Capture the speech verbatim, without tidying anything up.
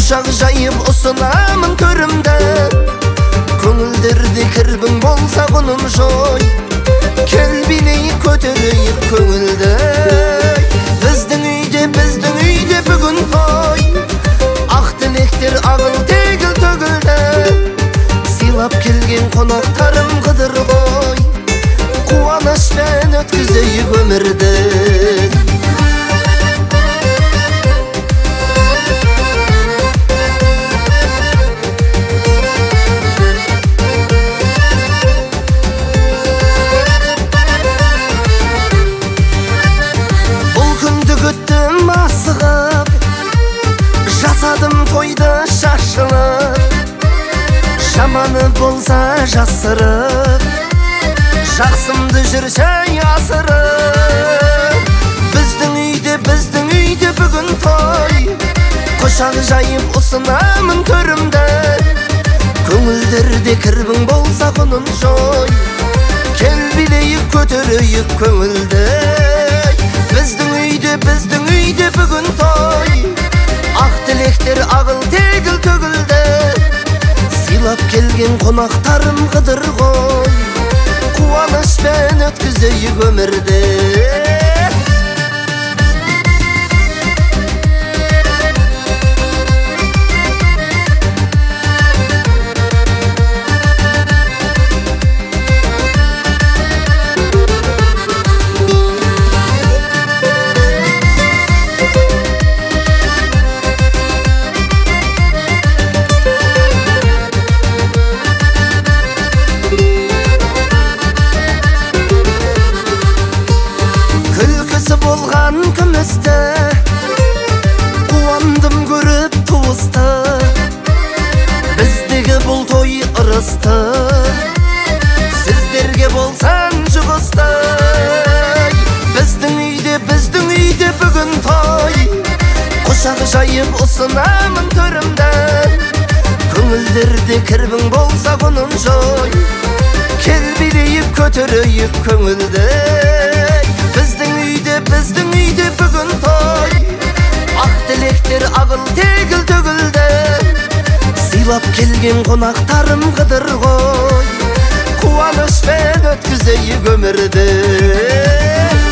Құшақ жайып ұсынамын төрімді, көңілдерде кірбің болса құным жой. Кел билейік көтерейік көңілді, біздің үйде, біздің үйде бүгін той. Ақ тілектер ағыл тегіл төгілді, сыйлап келген қонақтарым қыдыр ғой. Қуанышпен өткізейік өмірді. Асығып, жасадым тойды шашылып, жаманы болса жасырып, жақсымды жүрсе асырып. Біздің үйде, біздің үйде бүгін той, құшақ жайып ұсынамын төрімді, көңілдерде кірбің болса құнын жой. Кел билейік көтерейік көңілді, біздің үйде, біздің үйде бүгін той. Ақ тілектер ағыл тегіл төгілді, сыйлап келген қонақтарым қыдыр ғой. Қуанышпен өткізейік өмірді. Болған күмісті, қуандым көріп туысты, біздегі бұл той ырысты, сіздерге болсан жұғысты. Біздің үйде, біздің үйде бүгін той, құшақ жайып ұсынамын төрімді, көңілдерде кірбің болса құнын жой. Кел билейік көтерейік көңілді, біздің үйде, біздің үйде бүгін той. Ақ тілектер ағыл тегіл төгілді, сыйлап келген қонақтарым қыдыр ғой. Қуанышпен өткізейік өмірді.